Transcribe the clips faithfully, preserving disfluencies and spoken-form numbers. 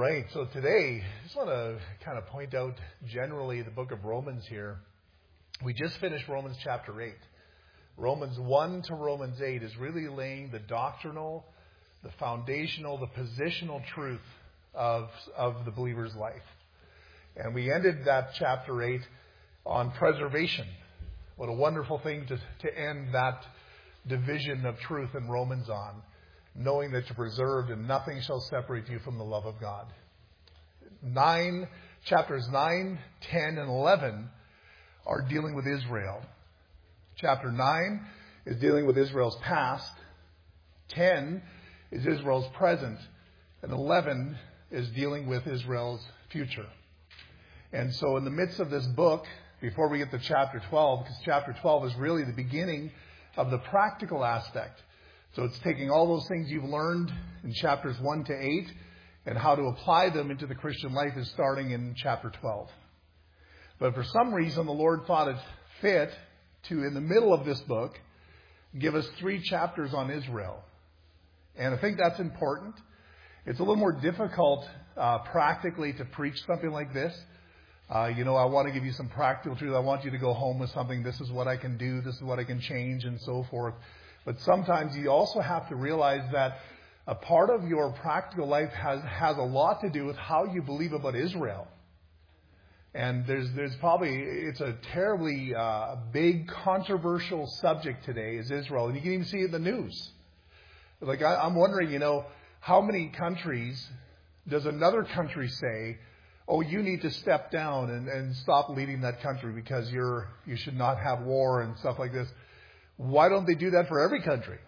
right, so today, I just want to kind of point out generally the book of Romans here. We just finished Romans chapter eight. Romans one to Romans eight is really laying the doctrinal, the foundational, the positional truth of, of the believer's life. And we ended that chapter eight on preservation. What a wonderful thing to, to end that division of truth in Romans on. Knowing that you're preserved and nothing shall separate you from the love of God. Nine, chapters nine, ten, and eleven are dealing with Israel. Chapter nine is dealing with Israel's past. ten is Israel's present. And eleven is dealing with Israel's future. And so in the midst of this book, before we get to chapter twelve, because chapter twelve is really the beginning of the practical aspect. So it's taking all those things you've learned in chapters one to eight and how to apply them into the Christian life is starting in chapter twelve. But for some reason, the Lord thought it fit to, in the middle of this book, give us three chapters on Israel. And I think that's important. It's a little more difficult uh, practically to preach something like this. Uh, you know, I want to give you some practical truth. I want you to go home with something. This is what I can do. This is what I can change and so forth. But sometimes you also have to realize that a part of your practical life has, has a lot to do with how you believe about Israel. And there's there's probably, it's a terribly uh, big controversial subject today is Israel. And you can even see it in the news. Like I, I'm wondering, you know, how many countries does another country say, oh, you need to step down and, and stop leading that country because you're you should not have war and stuff like this. Why don't they do that for every country?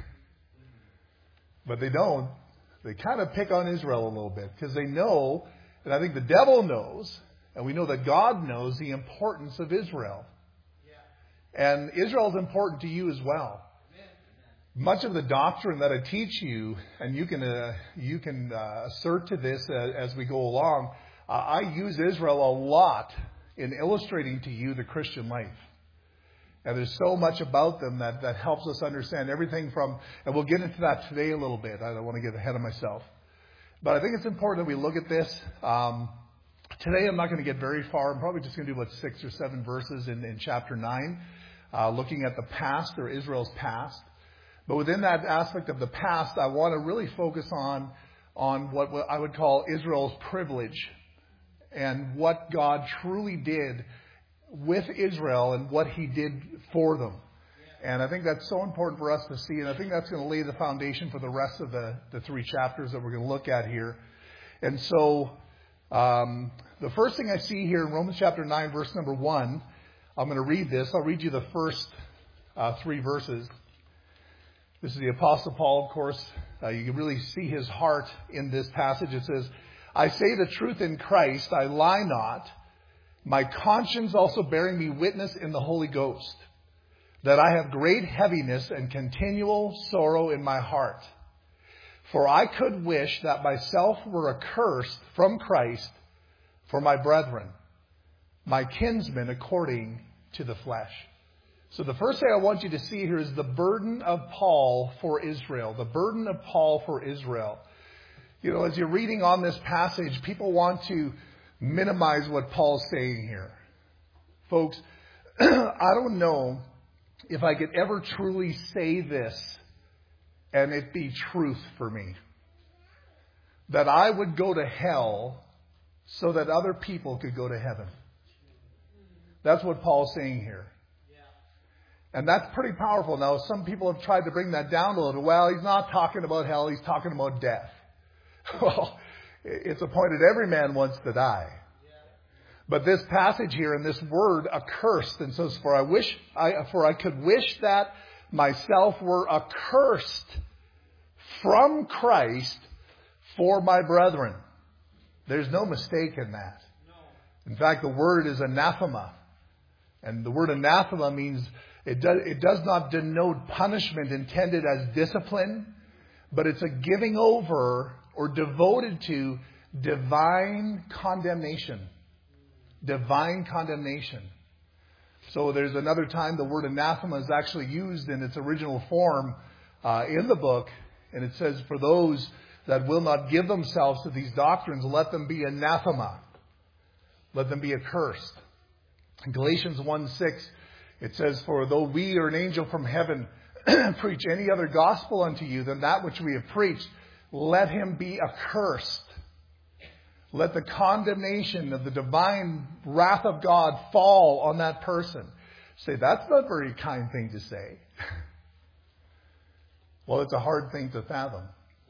But they don't. They kind of pick on Israel a little bit because they know, and I think the devil knows, and we know that God knows the importance of Israel. Yeah. And Israel is important to you as well. Amen. Much of the doctrine that I teach you, and you can uh, you can uh, assert to this uh, as we go along, uh, I use Israel a lot in illustrating to you the Christian life. And there's so much about them that, that helps us understand everything from, and we'll get into that today a little bit. I don't want to get ahead of myself. But I think it's important that we look at this. Um, today I'm not going to get very far. I'm probably just going to do about six or seven verses in, in chapter nine, uh, looking at the past or Israel's past. But within that aspect of the past, I want to really focus on, on what, what I would call Israel's privilege and what God truly did with Israel and what he did for them. And I think that's so important for us to see. And I think that's going to lay the foundation for the rest of the, the three chapters that we're going to look at here. And so um, the first thing I see here in Romans chapter nine, verse number one, I'm going to read this. I'll read you the first uh, three verses. This is the Apostle Paul, of course. Uh, you can really see his heart in this passage. It says, I say the truth in Christ, I lie not. My conscience also bearing me witness in the Holy Ghost, that I have great heaviness and continual sorrow in my heart. For I could wish that myself were accursed from Christ for my brethren, my kinsmen according to the flesh. So the first thing I want you to see here is the burden of Paul for Israel. The burden of Paul for Israel. You know, as you're reading on this passage, people want to minimize what Paul's saying here. Folks, I don't know if I could ever truly say this and it be truth for me. That I would go to hell so that other people could go to heaven. That's what Paul's saying here. And that's pretty powerful. Now, some people have tried to bring that down a little. Well, he's not talking about hell, he's talking about death. Well, it's appointed every man wants to die. But this passage here and this word accursed, and says, for I wish, I, for I could wish that myself were accursed from Christ for my brethren. There's no mistake in that. In fact, the word is anathema. And the word anathema means it does, it does not denote punishment intended as discipline, but it's a giving over or devoted to divine condemnation. Divine condemnation. So there's another time the word anathema is actually used in its original form uh, in the book. And it says, for those that will not give themselves to these doctrines, let them be anathema. Let them be accursed. In Galatians one six, it says, "For though we or an angel from heaven preach any other gospel unto you than that which we have preached, let him be accursed." Let the condemnation of the divine wrath of God fall on that person. Say, that's not a very kind thing to say. Well, it's a hard thing to fathom.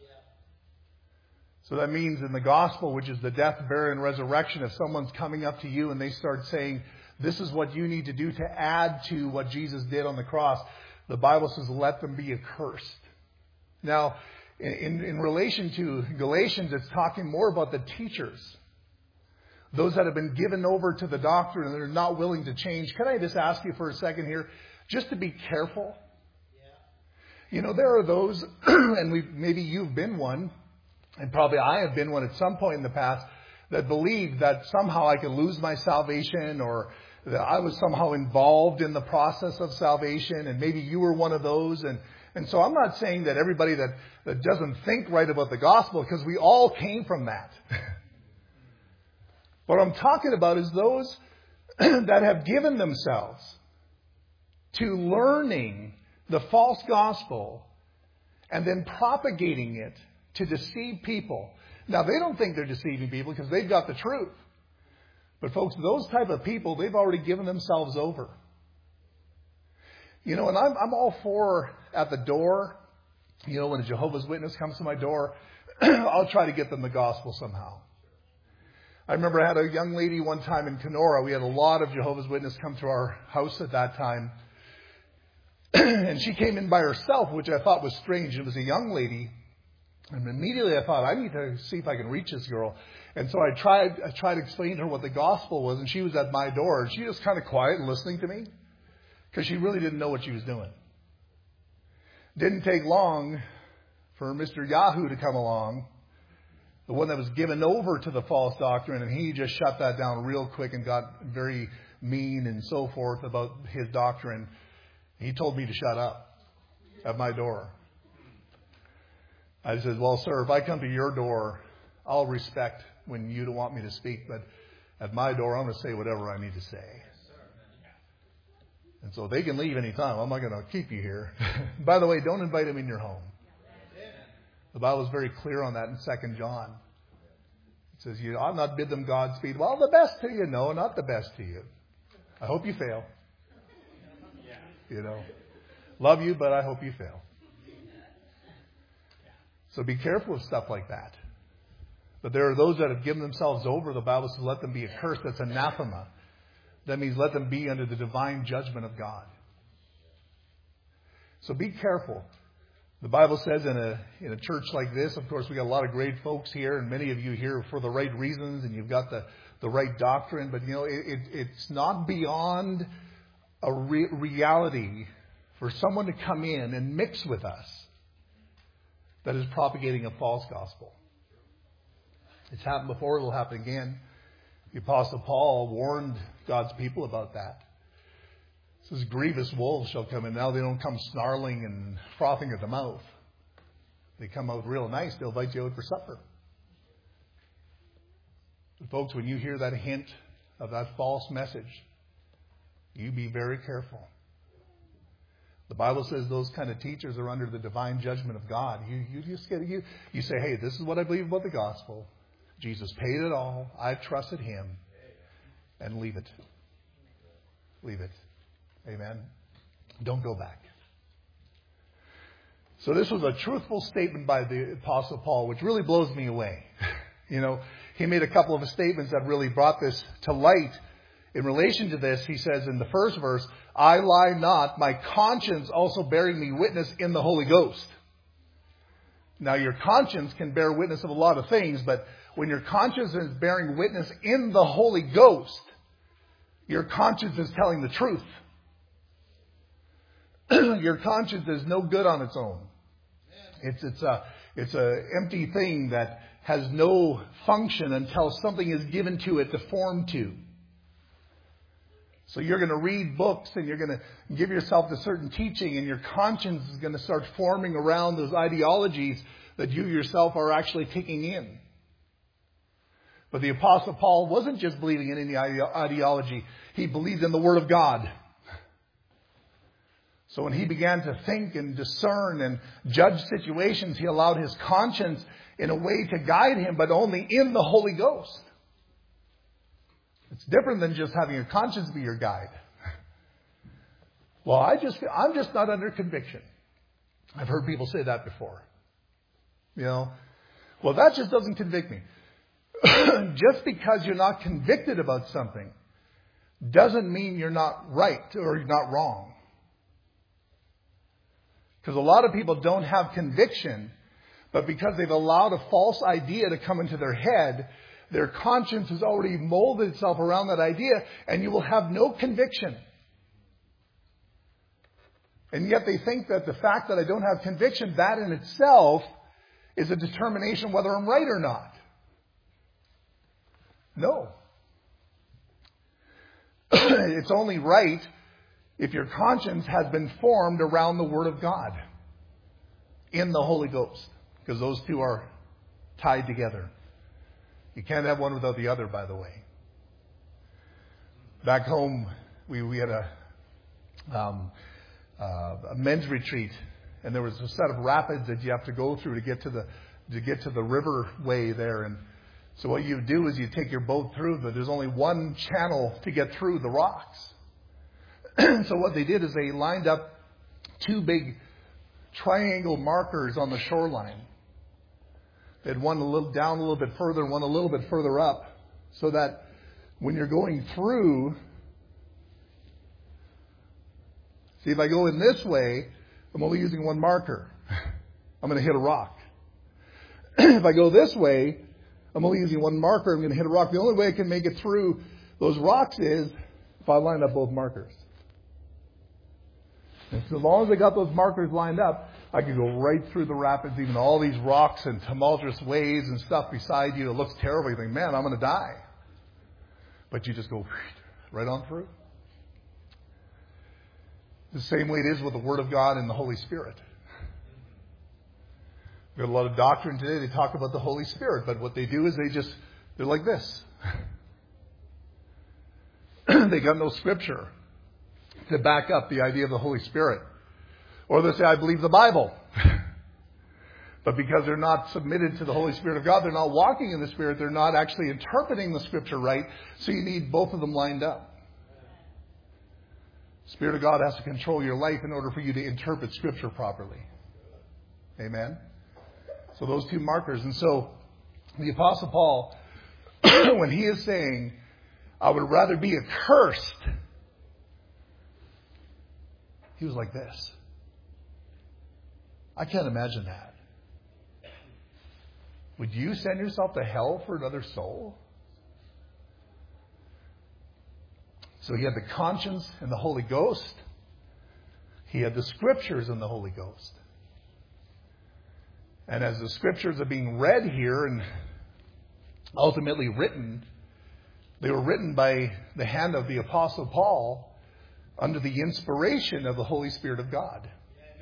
So that means in the gospel, which is the death, burial, and resurrection, if someone's coming up to you and they start saying, this is what you need to do to add to what Jesus did on the cross, the Bible says, let them be accursed. Now, in, in relation to Galatians, it's talking more about the teachers. Those that have been given over to the doctrine and they're not willing to change. Can I just ask you for a second here, just to be careful? Yeah. You know, there are those, and we maybe you've been one, and probably I have been one at some point in the past, that believed that somehow I could lose my salvation, or that I was somehow involved in the process of salvation, and maybe you were one of those. And, and so I'm not saying that everybody that, that doesn't think right about the gospel, because we all came from that. What I'm talking about is those that have given themselves to learning the false gospel and then propagating it to deceive people. Now, they don't think they're deceiving people because they've got the truth. But folks, those type of people, they've already given themselves over. You know, and I'm, I'm all for at the door, you know, when a Jehovah's Witness comes to my door, I'll try to get them the gospel somehow. I remember I had a young lady one time in Kenora. We had a lot of Jehovah's Witnesses come to our house at that time. And she came in by herself, which I thought was strange. It was a young lady. And immediately I thought, I need to see if I can reach this girl. And so I tried I tried to explain to her what the gospel was, and she was at my door. And she was kind of quiet and listening to me because she really didn't know what she was doing. Didn't take long for Mister Yahoo to come along, the one that was given over to the false doctrine, and he just shut that down real quick and got very mean and so forth about his doctrine. He told me to shut up at my door. I said, well, sir, if I come to your door, I'll respect when you don't want me to speak, but at my door, I'm going to say whatever I need to say. And so they can leave anytime. I'm not going to keep you here. By the way, don't invite them in your home. The Bible is very clear on that in Second John. It says, you ought not bid them Godspeed. Well, the best to you. No, not the best to you. I hope you fail. You know, love you, but I hope you fail. So be careful of stuff like that. But there are those that have given themselves over. The Bible says, let them be accursed. That's anathema. That means let them be under the divine judgment of God. So be careful. The Bible says in a in a church like this, of course, we got a lot of great folks here, and many of you here for the right reasons, and you've got the, the right doctrine. But, you know, it, it, it's not beyond a re- reality for someone to come in and mix with us that is propagating a false gospel. It's happened before. It will happen again. The Apostle Paul warned God's people about that. It says, grievous wolves shall come in. Now they don't come snarling and frothing at the mouth. They come out real nice. They'll invite you out for supper. But folks, when you hear that hint of that false message, you be very careful. The Bible says those kind of teachers are under the divine judgment of God. You, you just get you. You say, hey, this is what I believe about the gospel. Jesus paid it all. I've trusted Him. And leave it. Leave it. Amen. Don't go back. So this was a truthful statement by the Apostle Paul, which really blows me away. You know, he made a couple of statements that really brought this to light. In relation to this, he says in the first verse, I lie not, my conscience also bearing me witness in the Holy Ghost. Now, your conscience can bear witness of a lot of things, but when your conscience is bearing witness in the Holy Ghost, your conscience is telling the truth. Your conscience is no good on its own. It's it's a it's a empty thing that has no function until something is given to it to form to. So you're going to read books and you're going to give yourself to certain teaching, and your conscience is going to start forming around those ideologies that you yourself are actually taking in. But the Apostle Paul wasn't just believing in any ideology. He believed in the Word of God. So when he began to think and discern and judge situations, he allowed his conscience in a way to guide him, but only in the Holy Ghost. It's different than just having a conscience be your guide. Well, I just, I'm just not under conviction. I've heard people say that before. You know, well, that just doesn't convict me. Just because you're not convicted about something doesn't mean you're not right or you're not wrong. Because a lot of people don't have conviction, but because they've allowed a false idea to come into their head, their conscience has already molded itself around that idea, and you will have no conviction. And yet they think that the fact that I don't have conviction, that in itself is a determination whether I'm right or not. No. It's only right if your conscience has been formed around the Word of God in the Holy Ghost. Because those two are tied together. You can't have one without the other, by the way. Back home, we, we had a, um, uh, a men's retreat. And there was a set of rapids that you have to go through to get to the to get to the river way there. And so what you do is you take your boat through, but there's only one channel to get through the rocks. So what they did is they lined up two big triangle markers on the shoreline. They had one a little down a little bit further and one a little bit further up, so that when you're going through, see, if I go in this way, I'm only using one marker. I'm going to hit a rock. If I go this way, I'm only using one marker. I'm going to hit a rock. The only way I can make it through those rocks is if I line up both markers. And so long as I got those markers lined up, I can go right through the rapids, even all these rocks and tumultuous waves and stuff beside you. It looks terrible. You think, man, I'm going to die. But you just go right on through. The same way it is with the Word of God and the Holy Spirit. We have a lot of doctrine today. They talk about the Holy Spirit, but what they do is they just, they're like this. They got no scripture to back up the idea of the Holy Spirit. Or they say, I believe the Bible. But because they're not submitted to the Holy Spirit of God, they're not walking in the Spirit, they're not actually interpreting the Scripture right, so you need both of them lined up. The Spirit of God has to control your life in order for you to interpret Scripture properly. Amen? So those two markers. And so the Apostle Paul, when he is saying, I would rather be accursed, he was like this. I can't imagine that. Would you send yourself to hell for another soul? So he had the conscience and the Holy Ghost. He had the Scriptures and the Holy Ghost. And as the Scriptures are being read here and ultimately written, they were written by the hand of the Apostle Paul under the inspiration of the Holy Spirit of God.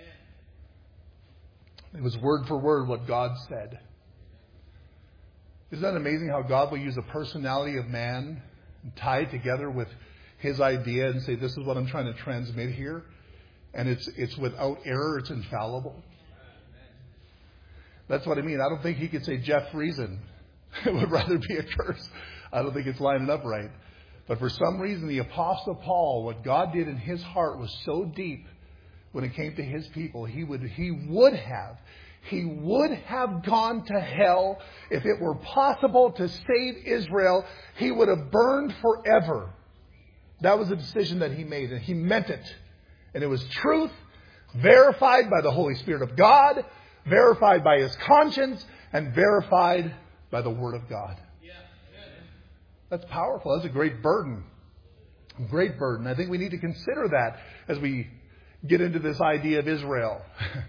It was word for word what God said. Isn't that amazing how God will use a personality of man and tie it together with his idea and say, this is what I'm trying to transmit here. And it's it's without error. It's infallible. That's what I mean. I don't think he could say Jeff Friesen would rather be a curse. I don't think it's lining up right. But for some reason, the Apostle Paul, what God did in his heart was so deep when it came to his people. He would, he would have, he would have gone to hell if it were possible to save Israel. He would have burned forever. That was a decision that he made, and he meant it. And it was truth, verified by the Holy Spirit of God, verified by his conscience, and verified by the Word of God. That's powerful. That's a great burden. A great burden. I think we need to consider that as we get into this idea of Israel.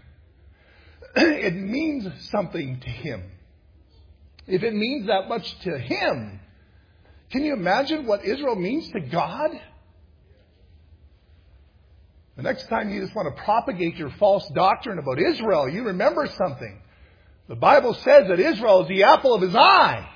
It means something to him. If it means that much to him, can you imagine what Israel means to God? The next time you just want to propagate your false doctrine about Israel, you remember something. The Bible says that Israel is the apple of his eye.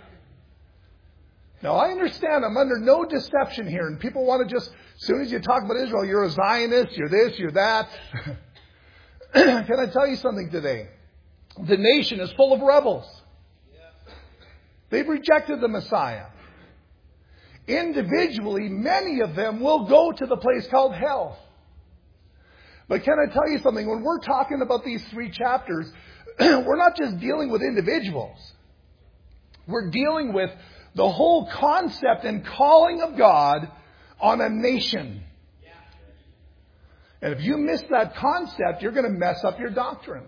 Now, I understand I'm under no deception here, and people want to just, as soon as you talk about Israel, you're a Zionist, you're this, you're that. Can I tell you something today? The nation is full of rebels. They've rejected the Messiah. Individually, many of them will go to the place called hell. But can I tell you something? When we're talking about these three chapters, we're not just dealing with individuals. We're dealing with the whole concept and calling of God on a nation. And if you miss that concept, you're going to mess up your doctrine.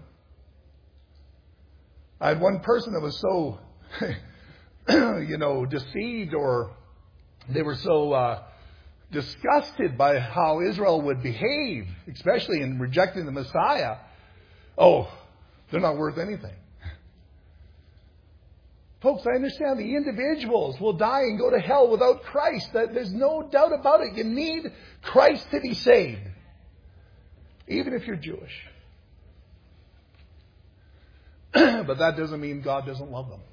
I had one person that was so, you know, deceived, or they were so uh, disgusted by how Israel would behave, especially in rejecting the Messiah. Oh, they're not worth anything. Folks, I understand the individuals will die and go to hell without Christ. There's no doubt about it. You need Christ to be saved, even if you're Jewish. But that doesn't mean God doesn't love them.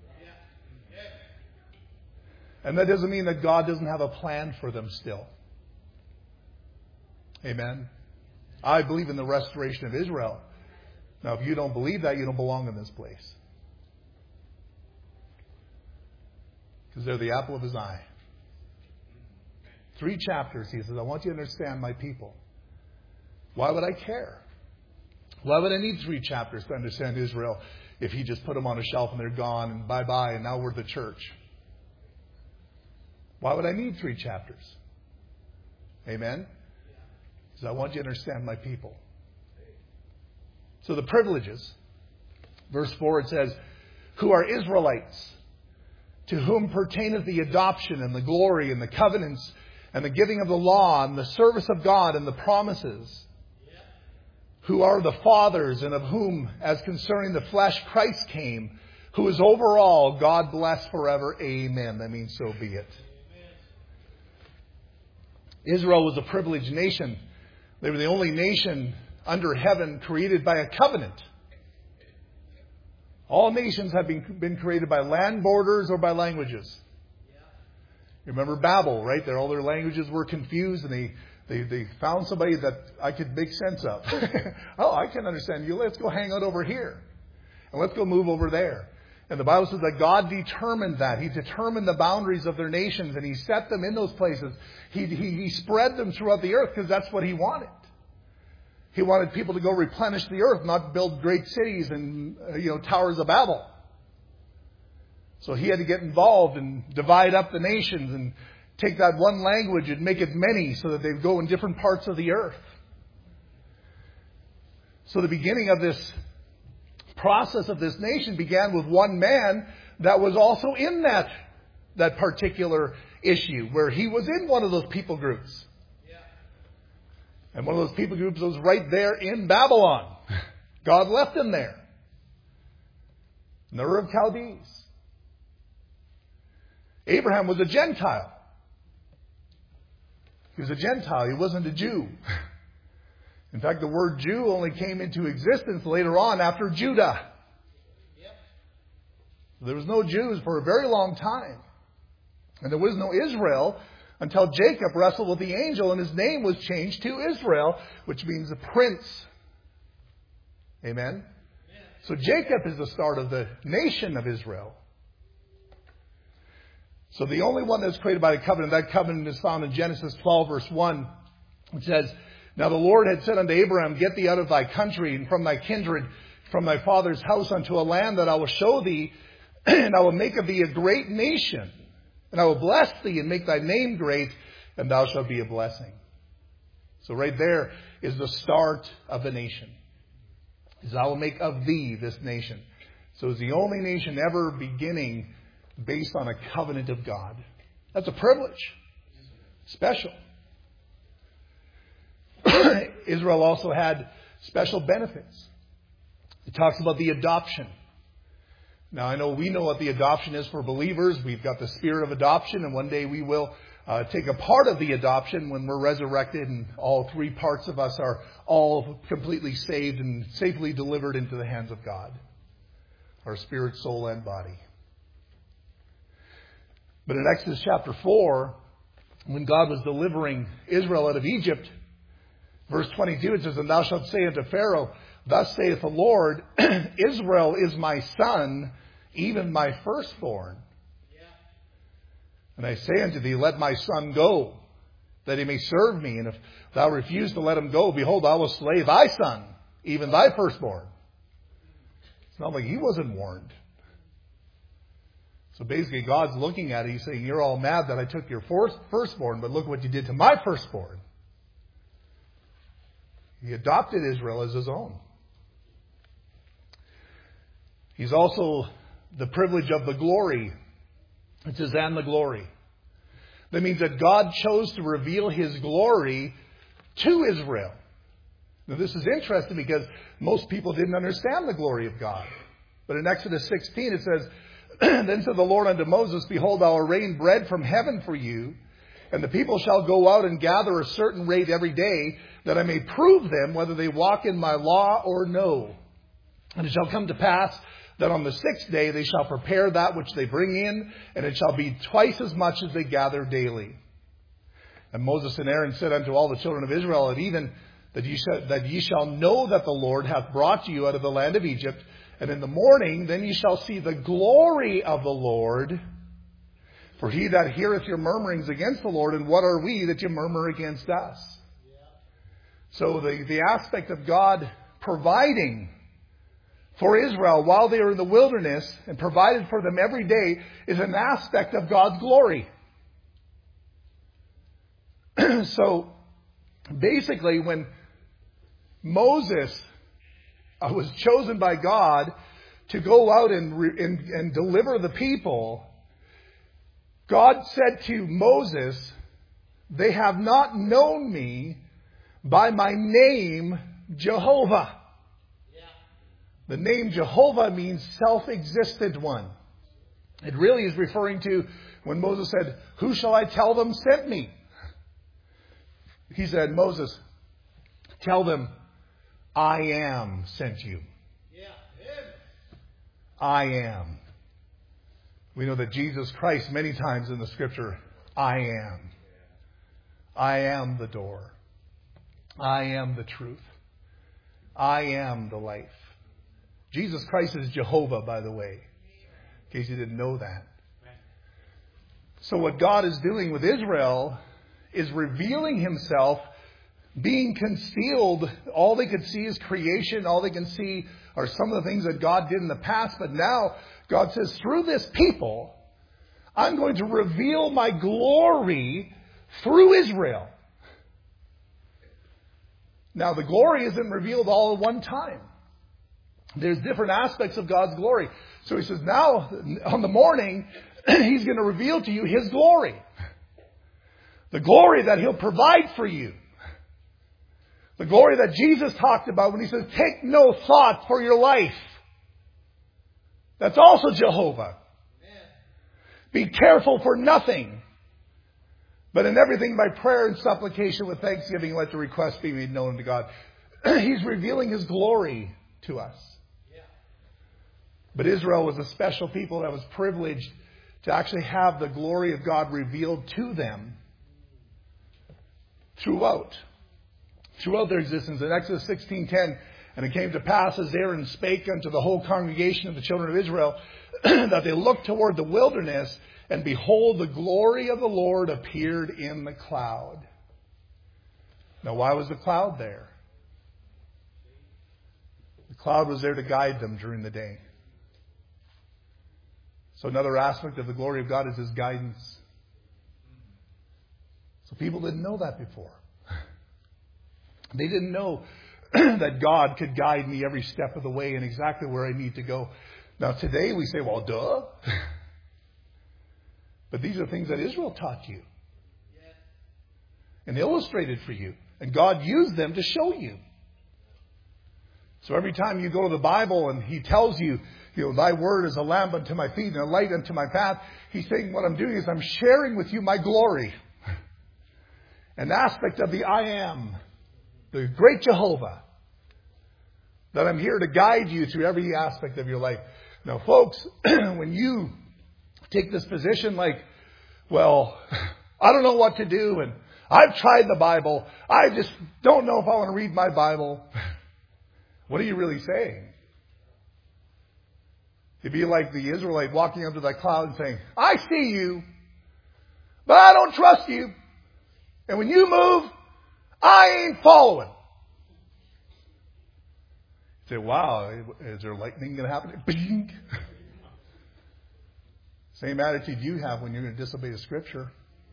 And that doesn't mean that God doesn't have a plan for them still. Amen. I believe in the restoration of Israel. Now, if you don't believe that, you don't belong in this place. Because they're the apple of his eye. Three chapters, he says, I want you to understand my people. Why would I care? Why would I need three chapters to understand Israel if he just put them on a shelf and they're gone and bye-bye and now we're the church? Why would I need three chapters? Amen? Because I want you to understand my people. So the privileges. Verse four, it says, who are Israelites, to whom pertaineth the adoption and the glory and the covenants and the giving of the law and the service of God and the promises, who are the fathers, and of whom, as concerning the flesh, Christ came, who is over all, God bless forever. Amen. That means so be it. Israel was a privileged nation. They were the only nation under heaven created by a covenant. All nations have been, been created by land borders or by languages. You remember Babel, right? There, all their languages were confused, and they, they, they found somebody that I could make sense of. Oh, I can understand you. Let's go hang out over here. And let's go move over there. And the Bible says that God determined that. He determined the boundaries of their nations, and He set them in those places. He, he, he spread them throughout the earth because that's what He wanted. He wanted people to go replenish the earth, not build great cities and, uh, you know, towers of Babel. So He had to get involved and divide up the nations and take that one language and make it many so that they'd go in different parts of the earth. So the beginning of this process of this nation began with one man that was also in that, that particular issue, where he was in one of those people groups. And one of those people groups was right there in Babylon. God left him there. Ur of Chaldees. Abraham was a Gentile. He was a Gentile. He wasn't a Jew. In fact, the word Jew only came into existence later on after Judah. There was no Jews for a very long time. And there was no Israel until Jacob wrestled with the angel and his name was changed to Israel, which means the prince. Amen? So Jacob is the start of the nation of Israel. So the only one that's created by the covenant, that covenant is found in Genesis twelve verse one. It says, now the Lord had said unto Abraham, get thee out of thy country and from thy kindred, from thy father's house unto a land that I will show thee, and I will make of thee a great nation. And I will bless thee and make thy name great, and thou shalt be a blessing. So right there is the start of the nation. Is I will make of thee this nation. So it's the only nation ever beginning based on a covenant of God. That's a privilege. Special. Israel also had special benefits. It talks about the adoption. Now, I know we know what the adoption is for believers. We've got the spirit of adoption, and one day we will uh, take a part of the adoption when we're resurrected and all three parts of us are all completely saved and safely delivered into the hands of God. our spirit, soul, and body. But in Exodus chapter four, when God was delivering Israel out of Egypt, verse twenty-two, it says, "And thou shalt say unto Pharaoh, Thus saith the Lord, Israel is my son, even my firstborn. Yeah. And I say unto thee, Let my son go, that he may serve me. And if thou refuse to let him go, behold, I will slay thy son, even thy firstborn." It's not like he wasn't warned. So basically, God's looking at it. He's saying, you're all mad that I took your firstborn, but look what you did to my firstborn. He adopted Israel as his own. He's also the privilege of the glory. It says, and the glory. That means that God chose to reveal his glory to Israel. Now this is interesting because most people didn't understand the glory of God. But in Exodus sixteen it says, "Then said the Lord unto Moses, Behold, I will rain bread from heaven for you, and the people shall go out and gather a certain rate every day, that I may prove them whether they walk in my law or no. And it shall come to pass that on the sixth day they shall prepare that which they bring in, and it shall be twice as much as they gather daily. And Moses and Aaron said unto all the children of Israel at even, that ye, shall, that ye shall know that the Lord hath brought you out of the land of Egypt. And in the morning then ye shall see the glory of the Lord. For he that heareth your murmurings against the Lord, and what are we that you murmur against us?" Yeah. So the, the aspect of God providing for Israel while they are in the wilderness and provided for them every day is an aspect of God's glory. So basically when Moses was chosen by God to go out and, and, and deliver the people, God said to Moses, "They have not known me by my name, Jehovah." Yeah. The name Jehovah means self-existent one. It really is referring to when Moses said, "Who shall I tell them sent me?" He said, "Moses, tell them, I am sent you." Yeah, him. I am. We know that Jesus Christ, many times in the scripture, I am. I am the door. I am the truth. I am the life. Jesus Christ is Jehovah, by the way, in case you didn't know that. So what God is doing with Israel is revealing himself, being concealed. All they could see is creation. All they can see are some of the things that God did in the past. But now God says, through this people, I'm going to reveal my glory through Israel. Now, the glory isn't revealed all at one time. There's different aspects of God's glory. So he says, now, on the morning, he's going to reveal to you his glory. The glory that he'll provide for you. The glory that Jesus talked about when he says, take no thought for your life. That's also Jehovah. Amen. Be careful for nothing, but in everything by prayer and supplication with thanksgiving let the request be made known to God. He's revealing his glory to us. Yeah. But Israel was a special people that was privileged to actually have the glory of God revealed to them throughout. Throughout their existence. In Exodus sixteen ten, "And it came to pass as Aaron spake unto the whole congregation of the children of Israel, that they looked toward the wilderness, and behold, the glory of the Lord appeared in the cloud." Now, why was the cloud there? The cloud was there to guide them during the day. So another aspect of the glory of God is his guidance. So people didn't know that before. They didn't know that God could guide me every step of the way and exactly where I need to go. Now today we say, well, duh. But these are things that Israel taught you and illustrated for you. And God used them to show you. So every time you go to the Bible and he tells you, you know, thy word is a lamp unto my feet and a light unto my path, he's saying what I'm doing is I'm sharing with you my glory. An aspect of the I am. The great Jehovah, that I'm here to guide you through every aspect of your life. Now, folks, when you take this position like, well, I don't know what to do, and I've tried the Bible, I just don't know if I want to read my Bible. What are you really saying? It'd be like the Israelite walking up to that cloud and saying, I see you, but I don't trust you. And when you move, I ain't following. You say, wow, is there lightning going to happen? Bing. Same attitude you have when you're going to disobey the Scripture.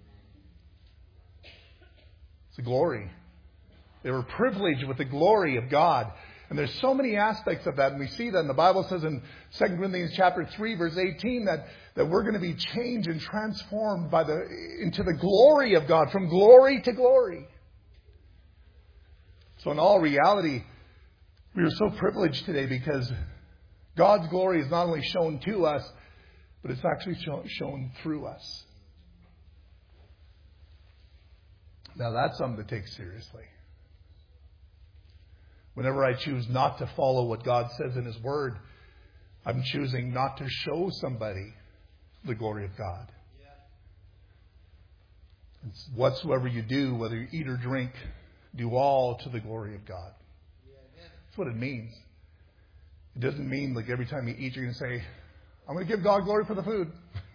It's a glory. They were privileged with the glory of God. And there's so many aspects of that, and we see that. And the Bible says in Second Corinthians chapter three, verse eighteen, that, that we're going to be changed and transformed by the into the glory of God, from glory to glory. So in all reality, we are so privileged today because God's glory is not only shown to us, but it's actually shown, shown through us. Now that's something to take seriously. Whenever I choose not to follow what God says in His Word, I'm choosing not to show somebody the glory of God. Yeah. It's whatsoever you do, whether you eat or drink, do all to the glory of God. Yeah, that's what it means. It doesn't mean like every time you eat, you're going to say, I'm going to give God glory for the food.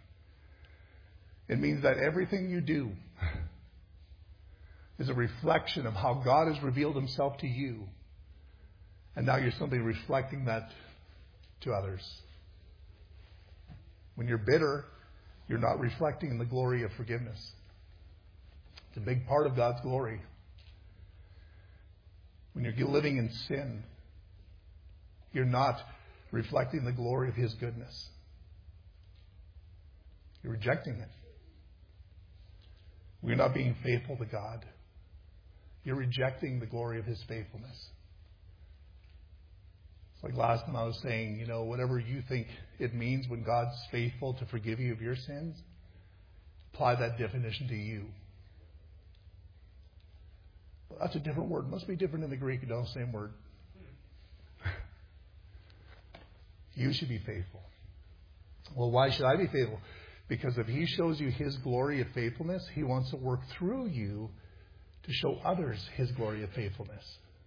It means that everything you do is a reflection of how God has revealed Himself to you. And now you're simply reflecting that to others. When you're bitter, you're not reflecting the glory of forgiveness. It's a big part of God's glory. When you're living in sin, you're not reflecting the glory of His goodness. You're rejecting it. You're not being faithful to God. You're rejecting the glory of His faithfulness. Like last time I was saying, you know, whatever you think it means when God's faithful to forgive you of your sins, apply that definition to you. Well, that's a different word. It must be different in the Greek. It's all the same word. You should be faithful. Well, why should I be faithful? Because if He shows you His glory of faithfulness, He wants to work through you to show others His glory of faithfulness.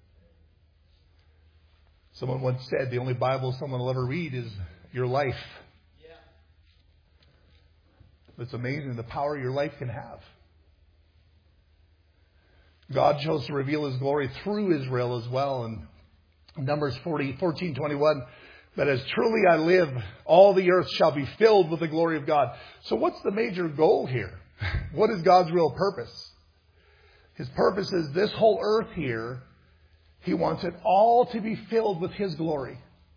Someone once said the only Bible someone will ever read is your life. Yeah. It's amazing the power your life can have. God chose to reveal His glory through Israel as well. In Numbers fourteen twenty-one, that as truly I live, all the earth shall be filled with the glory of God. So what's the major goal here? What is God's real purpose? His purpose is this whole earth here, He wants it all to be filled with His glory.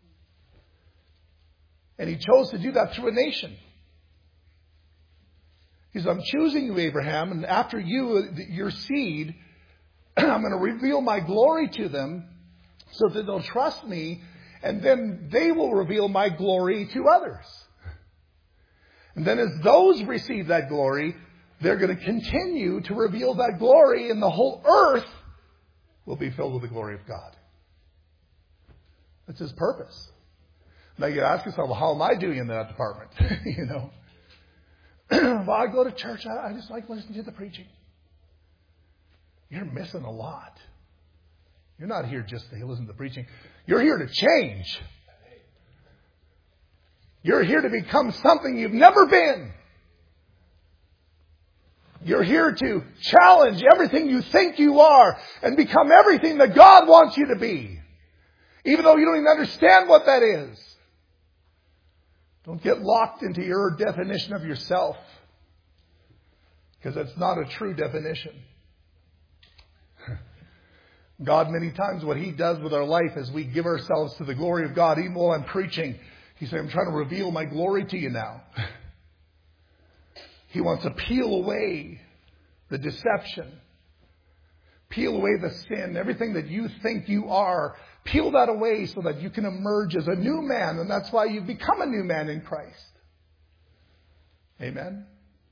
And He chose to do that through a nation. He said, I'm choosing you, Abraham, and after you, your seed, I'm going to reveal my glory to them so that they'll trust me, and then they will reveal my glory to others. And then as those receive that glory, they're going to continue to reveal that glory, and the whole earth will be filled with the glory of God. That's His purpose. Now you ask yourself, well, how am I doing in that department? you know, well, I go to church. I, I just like listening to the preaching. You're missing a lot. You're not here just to listen to the preaching. You're here to change. You're here to become something you've never been. You're here to challenge everything you think you are and become everything that God wants you to be. Even though you don't even understand what that is. Don't get locked into your definition of yourself. Because that's not a true definition. God, many times what He does with our life is we give ourselves to the glory of God. Even while I'm preaching, He said, I'm trying to reveal my glory to you now. He wants to peel away the deception. Peel away the sin. Everything that you think you are. Peel that away so that you can emerge as a new man. And that's why you've become a new man in Christ. Amen.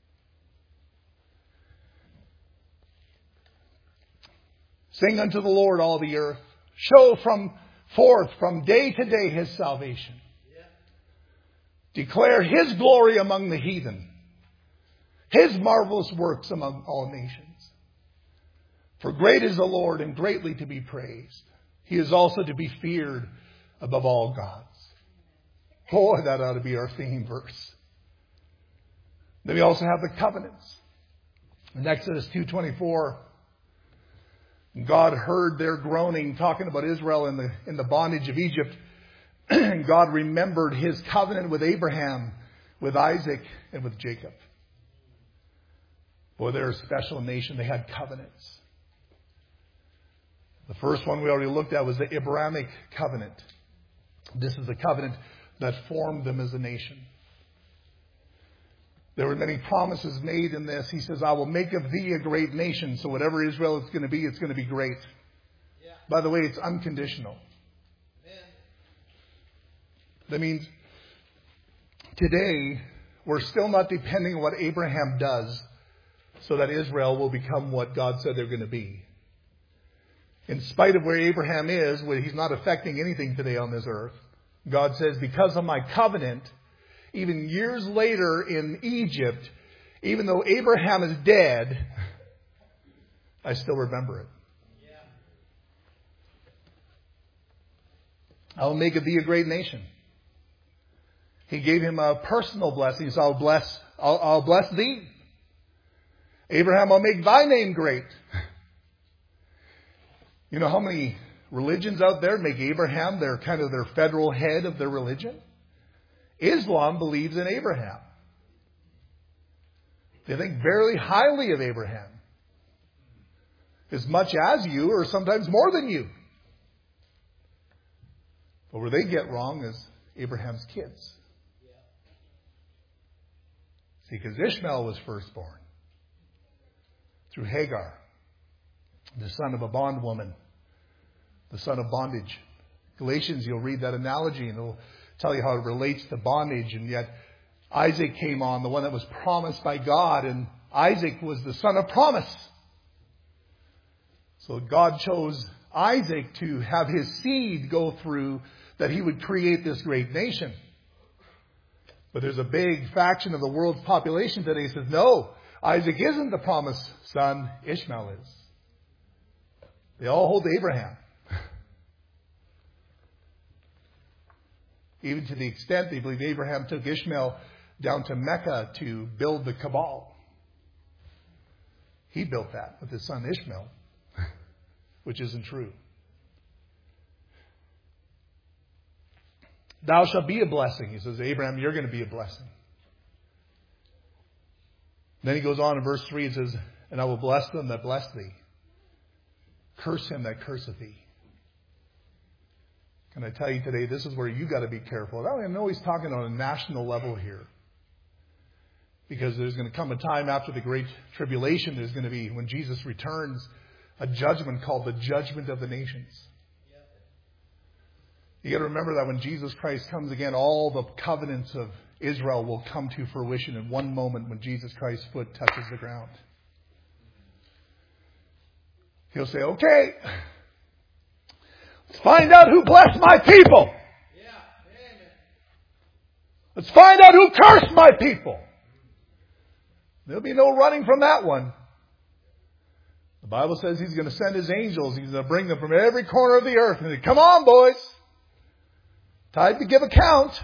Sing unto the Lord all the earth. Show from forth from day to day His salvation. Declare His glory among the heathen, His marvelous works among all nations. For great is the Lord and greatly to be praised. He is also to be feared above all gods. Boy, that ought to be our theme verse. Then we also have the covenants. In Exodus two twenty-four, God heard their groaning, talking about Israel in the, in the bondage of Egypt. And God remembered His covenant with Abraham, with Isaac, and with Jacob. Boy, they're a special nation. They had covenants. The first one we already looked at was the Abrahamic covenant. This is the covenant that formed them as a nation. There were many promises made in this. He says, I will make of thee a great nation. So whatever Israel is going to be, it's going to be great. Yeah. By the way, it's unconditional. Amen. That means today we're still not depending on what Abraham does so that Israel will become what God said they're going to be. In spite of where Abraham is, where he's not affecting anything today on this earth, God says, because of my covenant, even years later in Egypt, even though Abraham is dead, I still remember it. Yeah. I will make of thee a great nation. He gave him a personal blessing. So I'll bless, I'll, I'll bless thee. Abraham, I'll make thy name great. You know how many religions out there make Abraham their kind of their federal head of their religion? Islam believes in Abraham. They think very highly of Abraham. As much as you, or sometimes more than you. But where they get wrong is Abraham's kids. See, because Ishmael was firstborn through Hagar, the son of a bondwoman, the son of bondage. Galatians, you'll read that analogy and it'll tell you how it relates to bondage. And yet Isaac came on, the one that was promised by God, and Isaac was the son of promise. So God chose Isaac to have his seed go through, that he would create this great nation. But there's a big faction of the world's population today that says, no, Isaac isn't the promised son, Ishmael is. They all hold to Abraham. Even to the extent they believe Abraham took Ishmael down to Mecca to build the Kaaba. He built that with his son Ishmael, which isn't true. Thou shalt be a blessing. He says, Abraham, you're going to be a blessing. Then he goes on in verse three, it says, and I will bless them that bless thee. Curse him that curseth thee. Can I tell you today, this is where you got to be careful. I know he's talking on a national level here. Because there's going to come a time after the Great Tribulation, there's going to be, when Jesus returns, a judgment called the judgment of the nations. You got to remember that when Jesus Christ comes again, all the covenants of Israel will come to fruition in one moment when Jesus Christ's foot touches the ground. He'll say, okay, let's find out who blessed my people. Let's find out who cursed my people. There'll be no running from that one. The Bible says He's going to send His angels. He's going to bring them from every corner of the earth. And say, come on, boys. Time to give account.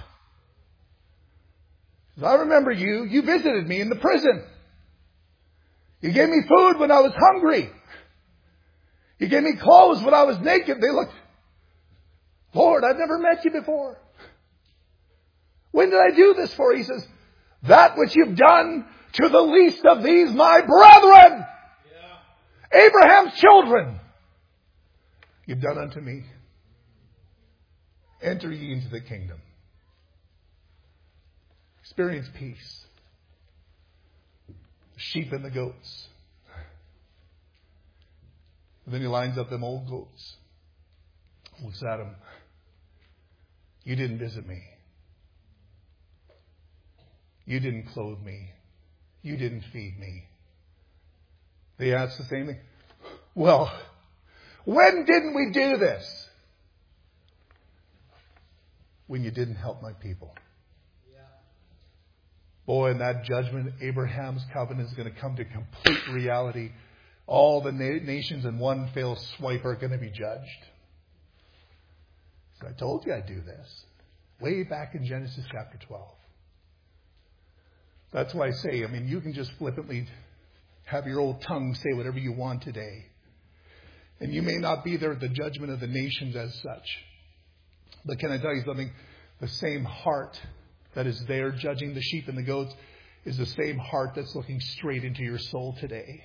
I remember you. You visited me in the prison. You gave me food when I was hungry. You gave me clothes when I was naked. They looked, Lord, I've never met you before. When did I do this for? He says, that which you've done to the least of these, my brethren. Yeah. Abraham's children. You've done unto me. Enter ye into the kingdom. Experience peace. The sheep and the goats. And then he lines up them old goats. Looks at them. You didn't visit me. You didn't clothe me. You didn't feed me. They ask the same thing. Well, when didn't we do this? When you didn't help my people. Boy, in that judgment, Abraham's covenant is going to come to complete reality. All the na- nations in one fell swipe are going to be judged. So I told you I'd do this. Way back in Genesis chapter twelve. That's why I say, I mean, you can just flippantly have your old tongue say whatever you want today. And you may not be there at the judgment of the nations as such. But can I tell you something? The same heart that is there judging the sheep and the goats is the same heart that's looking straight into your soul today.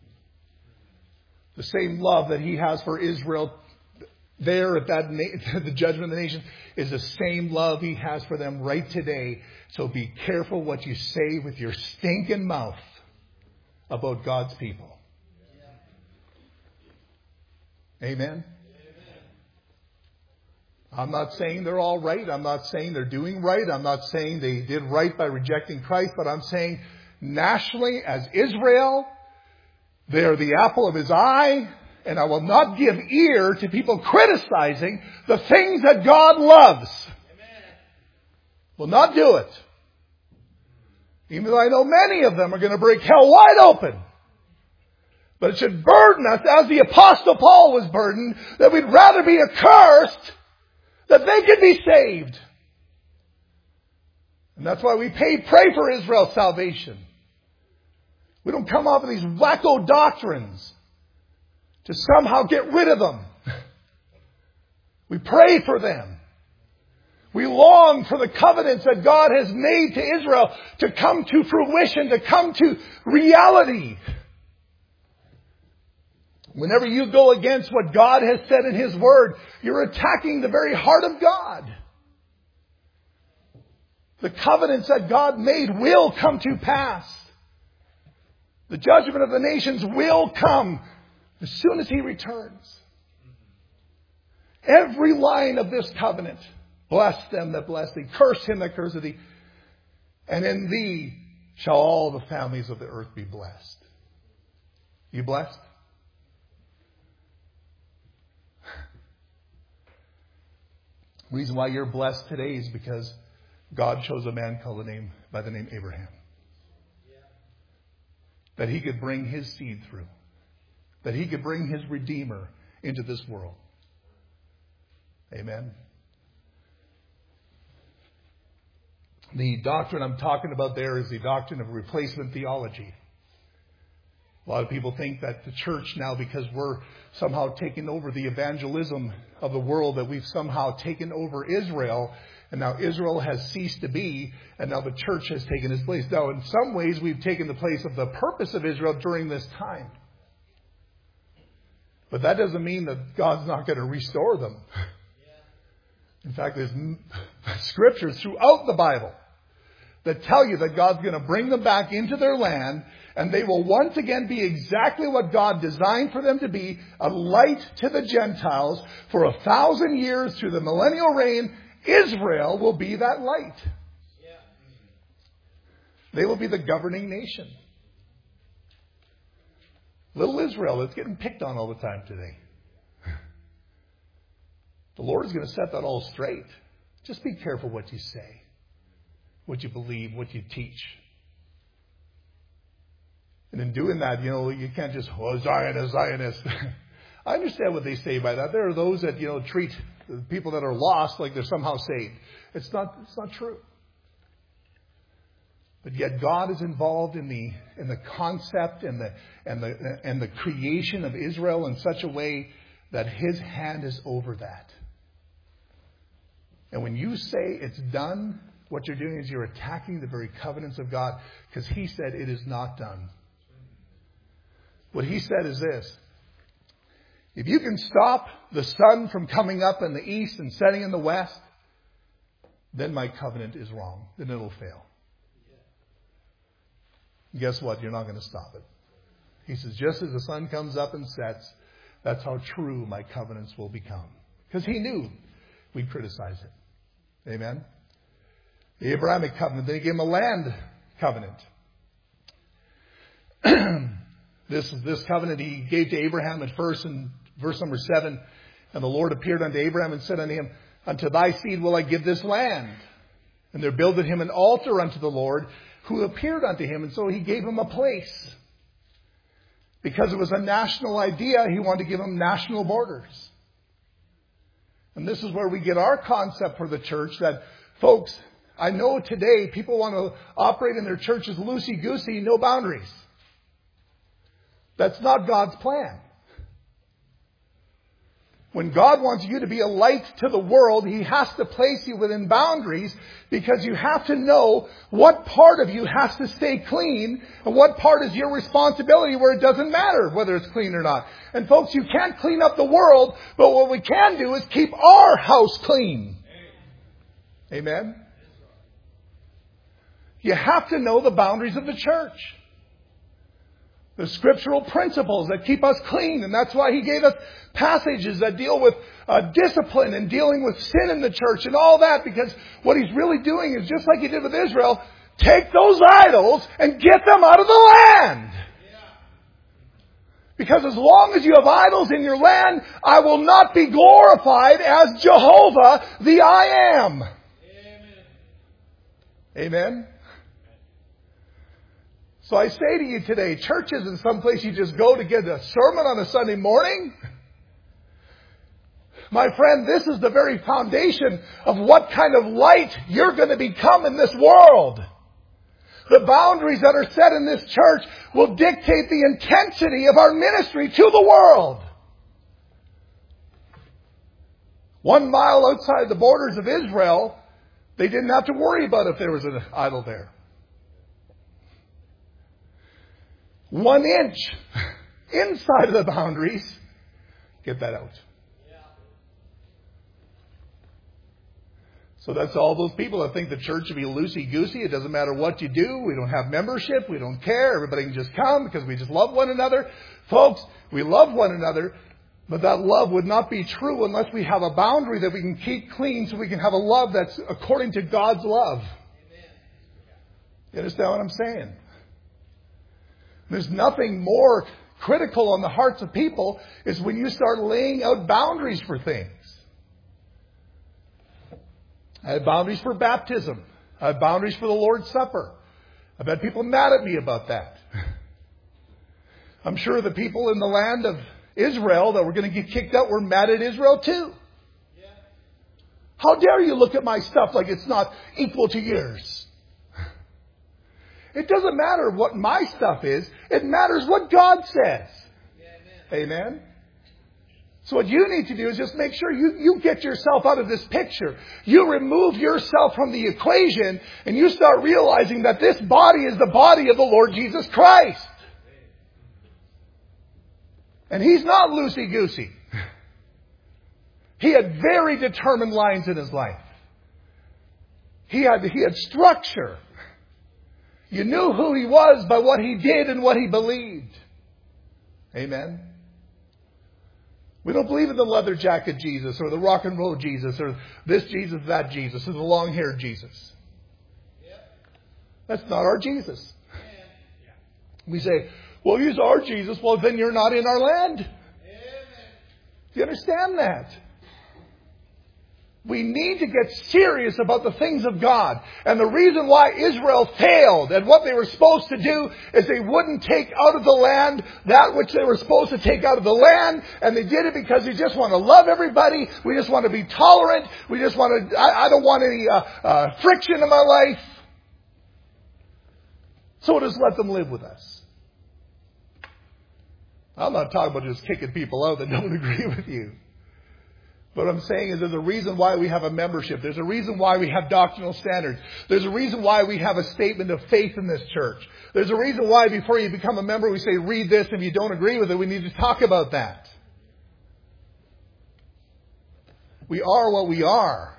The same love that He has for Israel there at that na- the judgment of the nation is the same love He has for them right today. So be careful what you say with your stinking mouth about God's people. Amen? I'm not saying they're all right. I'm not saying they're doing right. I'm not saying they did right by rejecting Christ. But I'm saying nationally as Israel, they are the apple of His eye. And I will not give ear to people criticizing the things that God loves. Amen. Will not do it. Even though I know many of them are going to break hell wide open. But it should burden us, as the Apostle Paul was burdened, that we'd rather be accursed that they could be saved. And that's why we pay, pray for Israel's salvation. We don't come up with these wacko doctrines to somehow get rid of them. We pray for them. We long for the covenants that God has made to Israel to come to fruition, to come to reality. Whenever you go against what God has said in His Word, you're attacking the very heart of God. The covenants that God made will come to pass. The judgment of the nations will come as soon as He returns. Every line of this covenant, bless them that bless thee, curse him that curseth thee, and in thee shall all the families of the earth be blessed. You blessed? The reason why you're blessed today is because God chose a man called the name by the name Abraham. That he could bring his seed through. That he could bring his Redeemer into this world. Amen. The doctrine I'm talking about there is the doctrine of replacement theology. A lot of people think that the church now, because we're somehow taking over the evangelism of the world, that we've somehow taken over Israel, and now Israel has ceased to be, and now the church has taken its place. Now, in some ways, we've taken the place of the purpose of Israel during this time. But that doesn't mean that God's not going to restore them. In fact, there's scriptures throughout the Bible that tell you that God's going to bring them back into their land, and they will once again be exactly what God designed for them to be, a light to the Gentiles. For a thousand years through the millennial reign, Israel will be that light. They will be the governing nation. Little Israel is getting picked on all the time today. The Lord is going to set that all straight. Just be careful what you say, what you believe, what you teach. And in doing that, you know, you can't just, oh, Zionist, Zionist. I understand what they say by that. There are those that, you know, treat the people that are lost like they're somehow saved. It's not, it's not true. But yet God is involved in the in the concept and the and the and the creation of Israel in such a way that His hand is over that. And when you say it's done, what you're doing is you're attacking the very covenants of God, because He said it is not done. What He said is this: if you can stop the sun from coming up in the east and setting in the west, then my covenant is wrong. Then it'll fail. Guess what? You're not going to stop it. He says, just as the sun comes up and sets, that's how true my covenants will become. Because He knew we'd criticize it. Amen? The Abrahamic covenant, then He gave him a land covenant. this, this covenant He gave to Abraham at first in verse number seven. And the Lord appeared unto Abraham and said unto him, unto thy seed will I give this land. And there builded him an altar unto the Lord who appeared unto him. And so he gave him a place. Because it was a national idea, he wanted to give him national borders. And this is where we get our concept for the church that, folks, I know today people want to operate in their churches loosey-goosey, no boundaries. That's not God's plan. When God wants you to be a light to the world, He has to place you within boundaries because you have to know what part of you has to stay clean and what part is your responsibility where it doesn't matter whether it's clean or not. And folks, you can't clean up the world, but what we can do is keep our house clean. Amen? You have to know the boundaries of the church. The scriptural principles that keep us clean. And that's why He gave us passages that deal with uh, discipline and dealing with sin in the church and all that. Because what He's really doing is just like He did with Israel, take those idols and get them out of the land. Because as long as you have idols in your land, I will not be glorified as Jehovah the I Am. Amen. Amen. So I say to you today, church isn't someplace you just go to get a sermon on a Sunday morning. My friend, this is the very foundation of what kind of light you're going to become in this world. The boundaries that are set in this church will dictate the intensity of our ministry to the world. One mile outside the borders of Israel, they didn't have to worry about if there was an idol there. One inch inside of the boundaries, get that out. So that's all those people that think the church should be loosey-goosey. It doesn't matter what you do. We don't have membership. We don't care. Everybody can just come because we just love one another. Folks, we love one another, but that love would not be true unless we have a boundary that we can keep clean so we can have a love that's according to God's love. You understand what I'm saying? There's nothing more critical on the hearts of people is when you start laying out boundaries for things. I had boundaries for baptism. I had boundaries for the Lord's Supper. I've had people mad at me about that. I'm sure the people in the land of Israel that were going to get kicked out were mad at Israel too. How dare you look at my stuff like it's not equal to yours? It doesn't matter what my stuff is. It matters what God says. Yeah, amen. Amen. So what you need to do is just make sure you, you get yourself out of this picture. You remove yourself from the equation and you start realizing that this body is the body of the Lord Jesus Christ. And He's not loosey-goosey. He had very determined lines in His life. He had, he had structure. You knew who He was by what He did and what He believed. Amen. We don't believe in the leather jacket Jesus or the rock and roll Jesus or this Jesus, that Jesus, or the long-haired Jesus. That's not our Jesus. We say, well, He's our Jesus. Well, then you're not in our land. Do you understand that? We need to get serious about the things of God. And the reason why Israel failed and what they were supposed to do is they wouldn't take out of the land that which they were supposed to take out of the land. And they did it because they just want to love everybody. We just want to be tolerant. We just want to, I, I don't want any uh, uh, friction in my life. So just let them live with us. I'm not talking about just kicking people out that don't agree with you. But what I'm saying is there's a reason why we have a membership. There's a reason why we have doctrinal standards. There's a reason why we have a statement of faith in this church. There's a reason why before you become a member we say, read this. If you don't agree with it, we need to talk about that. We are what we are.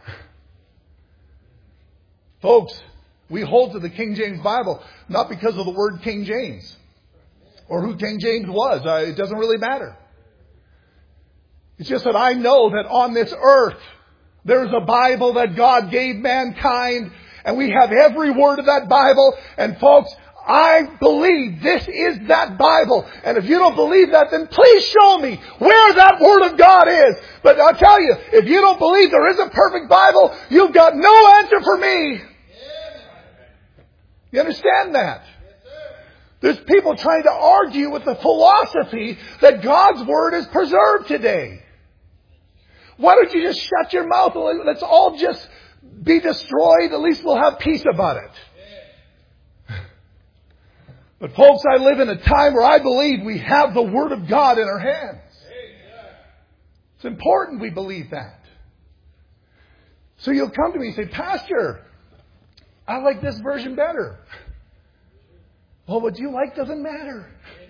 Folks, we hold to the King James Bible, not because of the word King James or who King James was. Uh, it doesn't really matter. It's just that I know that on this earth, there's a Bible that God gave mankind, and we have every word of that Bible. And folks, I believe this is that Bible. And if you don't believe that, then please show me where that Word of God is. But I'll tell you, if you don't believe there is a perfect Bible, you've got no answer for me. You understand that? There's people trying to argue with the philosophy that God's Word is preserved today. Why don't you just shut your mouth and let's all just be destroyed? At least we'll have peace about it. But folks, I live in a time where I believe we have the Word of God in our hands. It's important we believe that. So you'll come to me and say, Pastor, I like this version better. Well, what you like doesn't matter.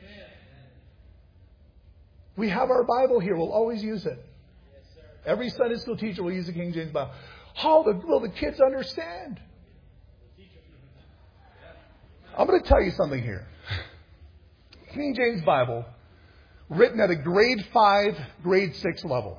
We have our Bible here. We'll always use it. Every Sunday school teacher will use the King James Bible. How will the kids understand? I'm going to tell you something here. King James Bible, written at a grade five, grade six level.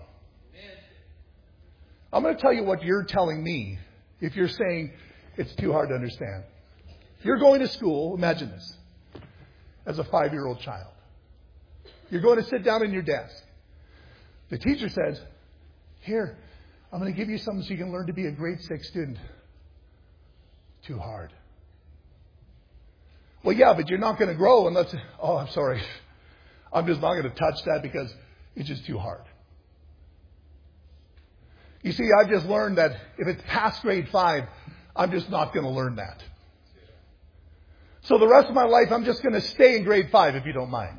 I'm going to tell you what you're telling me if you're saying it's too hard to understand. You're going to school, imagine this, as a five-year-old child. You're going to sit down in your desk. The teacher says, here, I'm going to give you something so you can learn to be a grade six student. Too hard. Well, yeah, but you're not going to grow unless... Oh, I'm sorry. I'm just not going to touch that because it's just too hard. You see, I've just learned that if it's past grade five, I'm just not going to learn that. So the rest of my life, I'm just going to stay in grade five, if you don't mind.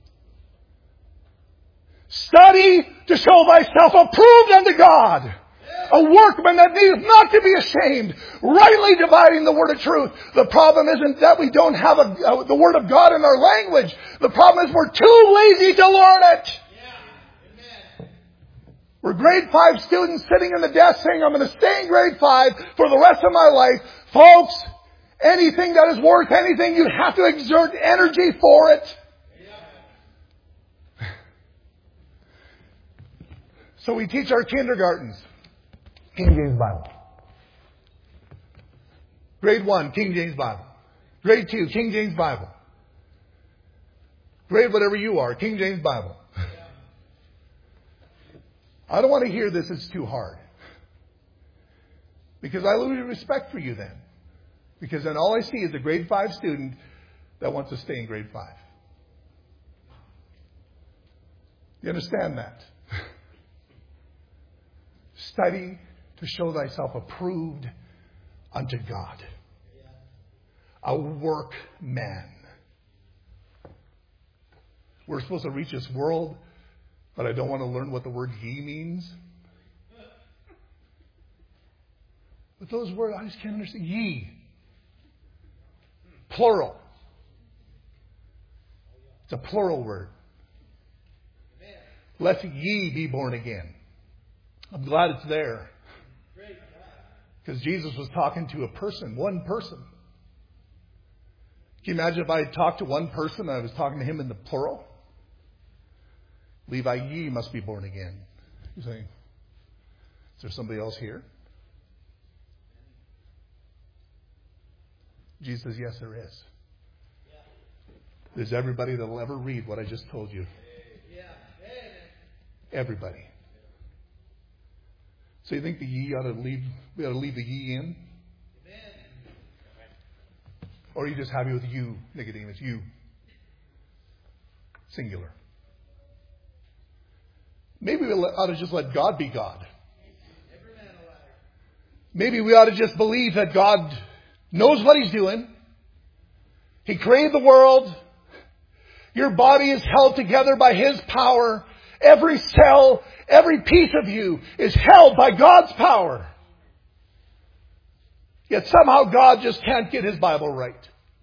Study to show thyself approved unto God. A workman that needeth not to be ashamed, rightly dividing the word of truth. The problem isn't that we don't have a, uh, the word of God in our language. The problem is we're too lazy to learn it. Yeah. We're grade five students sitting in the desk saying, I'm going to stay in grade five for the rest of my life. Folks, anything that is worth anything, you have to exert energy for it. Yeah. So we teach our kindergartens King James Bible. Grade one, King James Bible. Grade two, King James Bible. Grade whatever you are, King James Bible. I don't want to hear this, it's too hard. Because I lose respect for you then. Because then all I see is a grade five student that wants to stay in grade five. You understand that? Study to show thyself approved unto God. A workman. We're supposed to reach this world, but I don't want to learn what the word ye means. But those words, I just can't understand. Ye. Plural. It's a plural word. Lest ye be born again. I'm glad it's there. Because Jesus was talking to a person, one person. Can you imagine if I had talked to one person and I was talking to him in the plural? Levi, ye must be born again. You're saying, is there somebody else here? Jesus says, yes, there is. There's everybody that will ever read what I just told you. Everybody. So you think the ye ought to leave, we ought to leave the ye in? Amen. Or are you just happy with you, Nicodemus? You. Singular. Maybe we ought to just let God be God. Maybe we ought to just believe that God knows what He's doing. He created the world. Your body is held together by His power. Every cell, every piece of you is held by God's power. Yet somehow God just can't get His Bible right.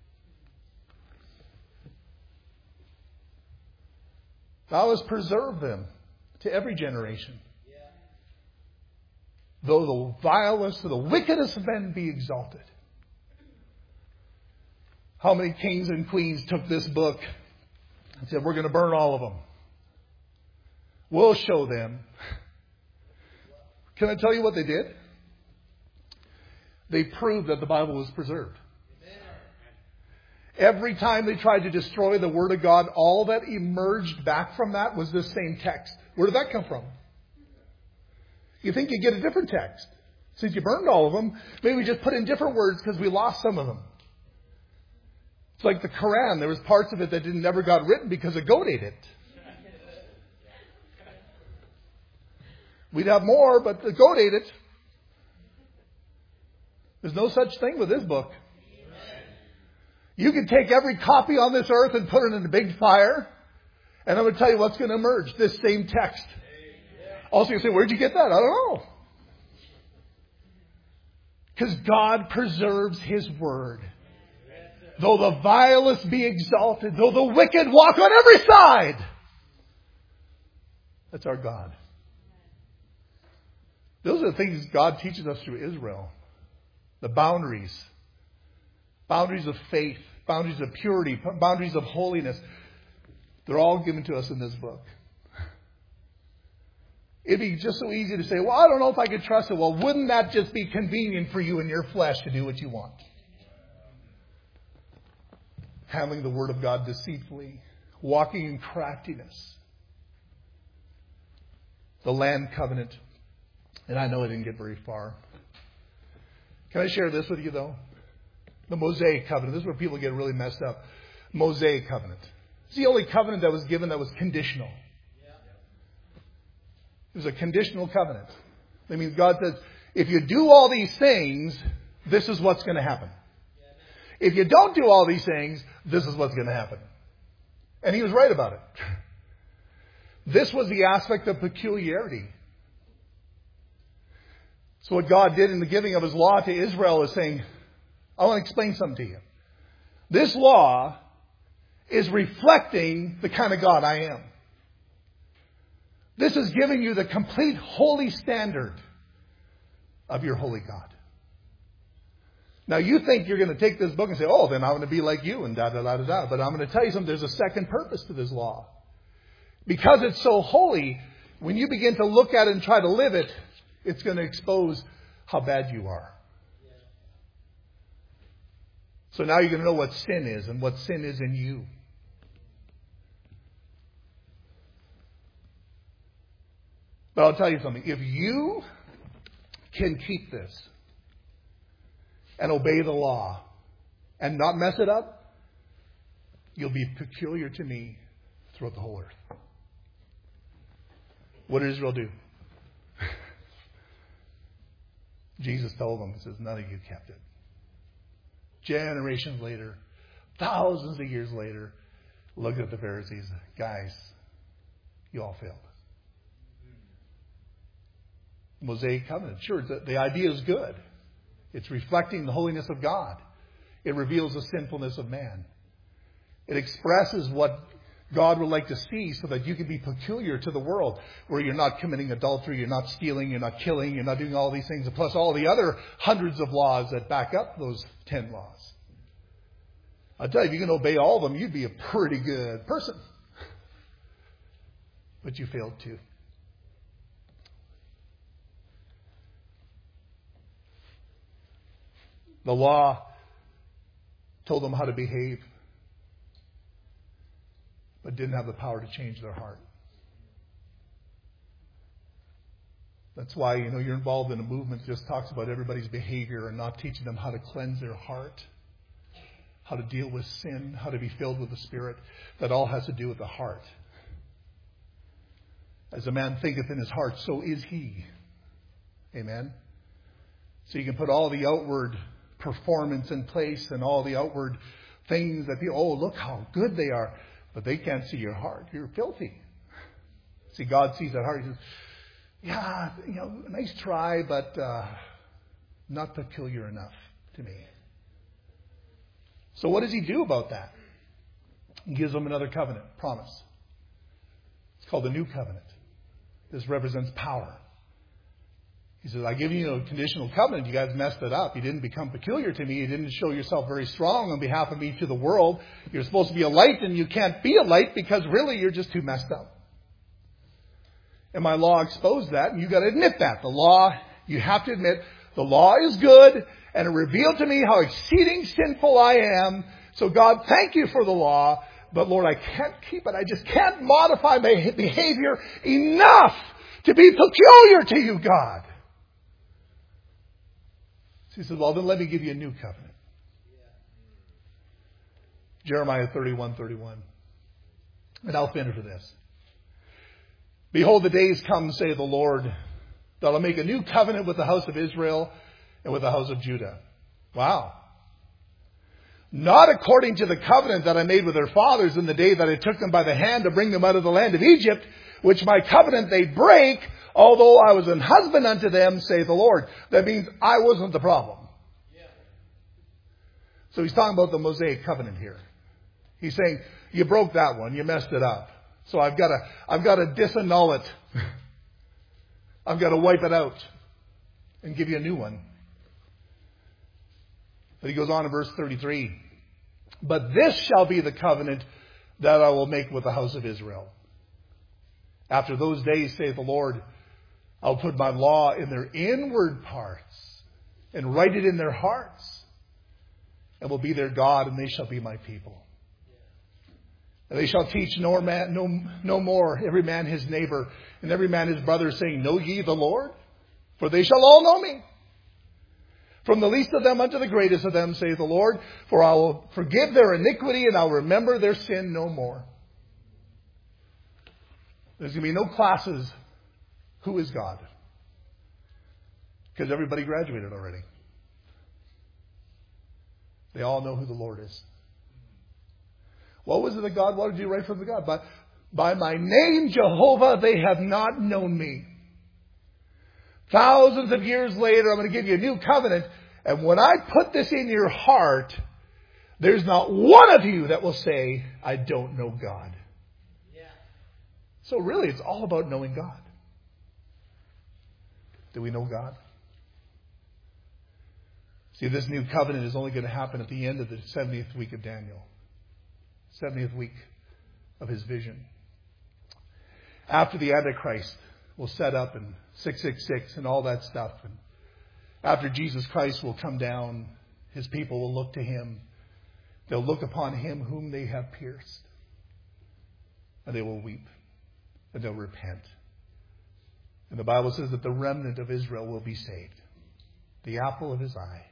Thou hast preserved them to every generation. Though the vilest or the wickedest of men be exalted. How many kings and queens took this book and said, we're going to burn all of them. We'll show them. Can I tell you what they did? They proved that the Bible was preserved. Every time they tried to destroy the Word of God, all that emerged back from that was this same text. Where did that come from? You think you get a different text. Since you burned all of them, maybe we just put in different words because we lost some of them. It's like the Quran. There was parts of it that didn't, never got written because a goat ate it. We'd have more, but the goat ate it. There's no such thing with this book. You can take every copy on this earth and put it in a big fire, and I'm going to tell you what's going to emerge. This same text. Also, you say, where'd you get that? I don't know. Because God preserves His word. Though the vilest be exalted, though the wicked walk on every side. That's our God. Those are the things God teaches us through Israel. The boundaries. Boundaries of faith. Boundaries of purity. Boundaries of holiness. They're all given to us in this book. It'd be just so easy to say, well, I don't know if I could trust it. Well, wouldn't that just be convenient for you and your flesh to do what you want? Handling the Word of God deceitfully. Walking in craftiness. The land covenant. And I know I didn't get very far. Can I share this with you, though? The Mosaic covenant. This is where people get really messed up. Mosaic covenant. It's the only covenant that was given that was conditional. It was a conditional covenant. That means God says, if you do all these things, this is what's going to happen. If you don't do all these things, this is what's going to happen. And He was right about it. This was the aspect of peculiarity. So what God did in the giving of His law to Israel is saying, I want to explain something to you. This law is reflecting the kind of God I am. This is giving you the complete holy standard of your holy God. Now you think you're going to take this book and say, oh, then I'm going to be like you and da da da da da. But I'm going to tell you something. There's a second purpose to this law. Because it's so holy, when you begin to look at it and try to live it, it's going to expose how bad you are. So now you're going to know what sin is and what sin is in you. But I'll tell you something. If you can keep this and obey the law and not mess it up, you'll be peculiar to me throughout the whole earth. What did Israel do? Jesus told them, He says, none of you kept it. Generations later, thousands of years later, look at the Pharisees. Guys, you all failed. Mosaic covenant. Sure, the, the idea is good. It's reflecting the holiness of God. It reveals the sinfulness of man. It expresses what God would like to see so that you can be peculiar to the world, where you're not committing adultery, you're not stealing, you're not killing, you're not doing all these things, plus all the other hundreds of laws that back up those ten laws. I'll tell you, if you can obey all of them, you'd be a pretty good person. But you failed too. The law told them how to behave, but didn't have the power to change their heart. That's why, you know, you're involved in a movement that just talks about everybody's behavior and not teaching them how to cleanse their heart, how to deal with sin, how to be filled with the Spirit. That all has to do with the heart. As a man thinketh in his heart, so is he. Amen? So you can put all the outward performance in place and all the outward things that people, oh, look how good they are. But they can't see your heart. You're filthy. See, God sees that heart. He says, yeah, you know, nice try, but uh, not peculiar enough to me. So what does He do about that? He gives them another covenant, promise. It's called the New Covenant. This represents power. He says, I give you a conditional covenant. You guys messed it up. You didn't become peculiar to me. You didn't show yourself very strong on behalf of me to the world. You're supposed to be a light, and you can't be a light because really you're just too messed up. And my law exposed that, and you've got to admit that. The law, you have to admit, the law is good, and it revealed to me how exceeding sinful I am. So God, thank you for the law. But Lord, I can't keep it. I just can't modify my behavior enough to be peculiar to you, God. So He says, well, then let me give you a new covenant. Jeremiah thirty-one thirty-one. And I'll finish with this. Behold, the days come, saith the Lord, that I'll make a new covenant with the house of Israel and with the house of Judah. Wow. Not according to the covenant that I made with their fathers in the day that I took them by the hand to bring them out of the land of Egypt, which my covenant they break, although I was an husband unto them, saith the Lord. That means I wasn't the problem. So he's talking about the Mosaic covenant here. He's saying, you broke that one, you messed it up. So I've got to, I've got to disannul it. I've got to wipe it out and give you a new one. But he goes on in verse thirty-three. But this shall be the covenant that I will make with the house of Israel. After those days, saith the Lord, I'll put my law in their inward parts and write it in their hearts, and will be their God, and they shall be my people. And they shall teach no, man, no, no more every man his neighbor and every man his brother, saying, Know ye the Lord? For they shall all know me. From the least of them unto the greatest of them, saith the Lord. For I will forgive their iniquity, and I'll remember their sin no more. There's going to be no classes. Who is God? Because everybody graduated already. They all know who the Lord is. What was it that God wanted you right from the God? By, by my name, Jehovah, they have not known me. Thousands of years later, I'm going to give you a new covenant. And when I put this in your heart, there's not one of you that will say, I don't know God. Yeah. So really, it's all about knowing God. Do we know God? See, this new covenant is only going to happen at the end of the seventieth week of Daniel. seventieth week of his vision. After the Antichrist will set up in six six six and all that stuff. And after Jesus Christ will come down, his people will look to him. They'll look upon him whom they have pierced. And they will weep. And they'll repent. And the Bible says that the remnant of Israel will be saved. The apple of his eye.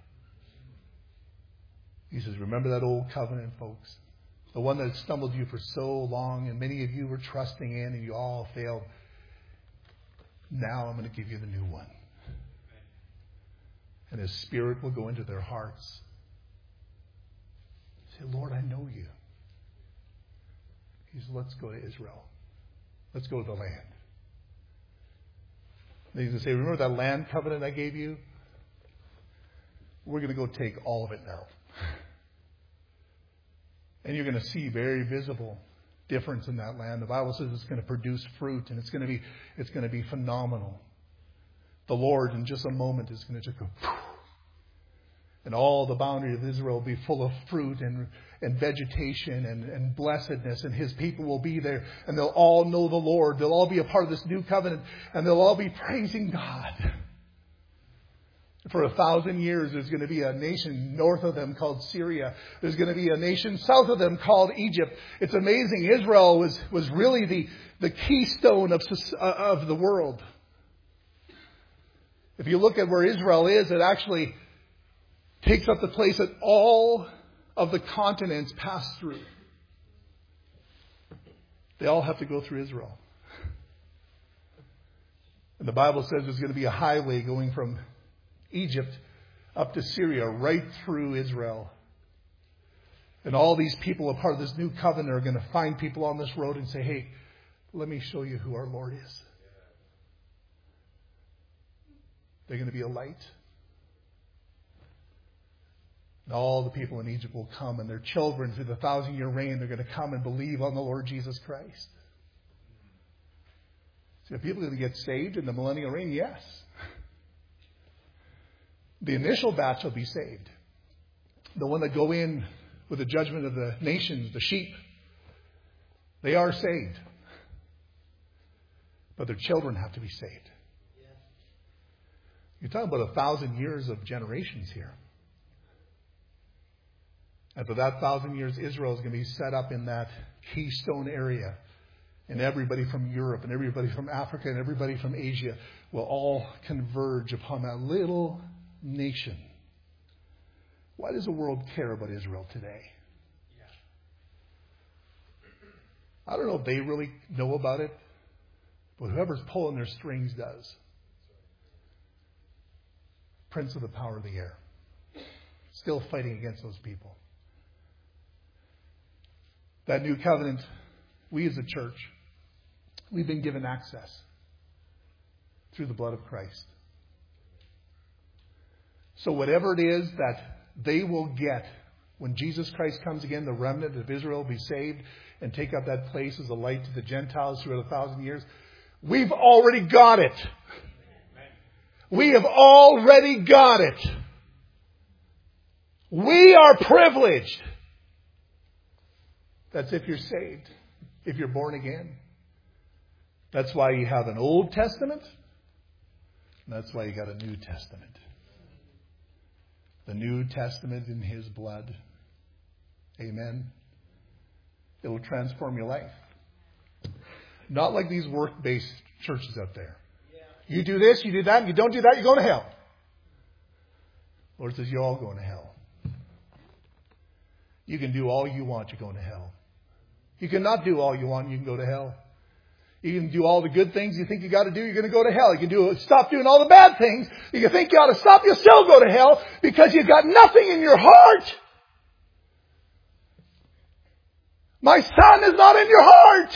He says, remember that old covenant, folks? The one that stumbled you for so long, and many of you were trusting in, and you all failed. Now I'm going to give you the new one. And his Spirit will go into their hearts. Say, Lord, I know you. He says, let's go to Israel. Let's go to the land. And he's going to say, remember that land covenant I gave you? We're going to go take all of it now. And you're going to see very visible difference in that land. The Bible says it's going to produce fruit, and it's going to be it's going to be phenomenal. The Lord, in just a moment, is going to just go, and all the boundary of Israel will be full of fruit and and vegetation and, and blessedness, and his people will be there, and they'll all know the Lord. They'll all be a part of this new covenant, and they'll all be praising God. For a thousand years, there's going to be a nation north of them called Syria. There's going to be a nation south of them called Egypt. It's amazing. Israel was, was really the, the keystone of, of the world. If you look at where Israel is, it actually takes up the place that all of the continents pass through. They all have to go through Israel. And the Bible says there's going to be a highway going from Egypt up to Syria, right through Israel. And all these people, a part of this new covenant, are going to find people on this road and say, hey, let me show you who our Lord is. They're going to be a light. And all the people in Egypt will come, and their children, through the thousand year reign, they're going to come and believe on the Lord Jesus Christ. So are people going to get saved in the millennial reign? Yes. The initial batch will be saved. The one that go in with the judgment of the nations, the sheep, they are saved. But their children have to be saved. You're talking about a thousand years of generations here. And for that thousand years, Israel is going to be set up in that keystone area. And everybody from Europe and everybody from Africa and everybody from Asia will all converge upon that little nation. Why does the world care about Israel today? I don't know if they really know about it, but whoever's pulling their strings does. Prince of the power of the air. Still fighting against those people. That new covenant, we as a church, we've been given access through the blood of Christ. So whatever it is that they will get when Jesus Christ comes again, the remnant of Israel will be saved and take up that place as a light to the Gentiles throughout a thousand years. We've already got it. We have already got it. We are privileged. That's if you're saved, if you're born again. That's why you have an Old Testament. And that's why you got a New Testament. The New Testament in His blood. Amen. It will transform your life. Not like these work-based churches out there. You do this, you do that, and you don't do that, you're going to hell. Lord says, you're all going to hell. You can do all you want, you're going to hell. You cannot do all you want, you can go to hell. You can do all the good things you think you got to do, you're going to go to hell. You can do stop doing all the bad things you think you ought to stop, you'll still go to hell because you've got nothing in your heart. My son is not in your heart.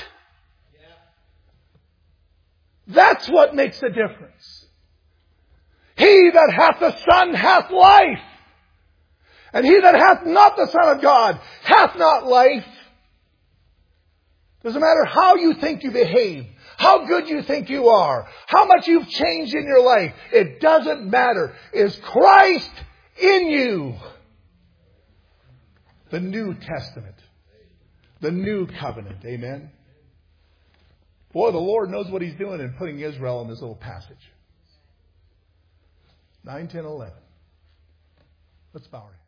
That's what makes the difference. He that hath the Son hath life. And he that hath not the Son of God hath not life. Doesn't matter how you think you behave, how good you think you are, how much you've changed in your life. It doesn't matter. Is Christ in you? The New Testament. The New Covenant. Amen. Boy, the Lord knows what He's doing in putting Israel in this little passage. nine, ten, eleven. Let's bow our heads.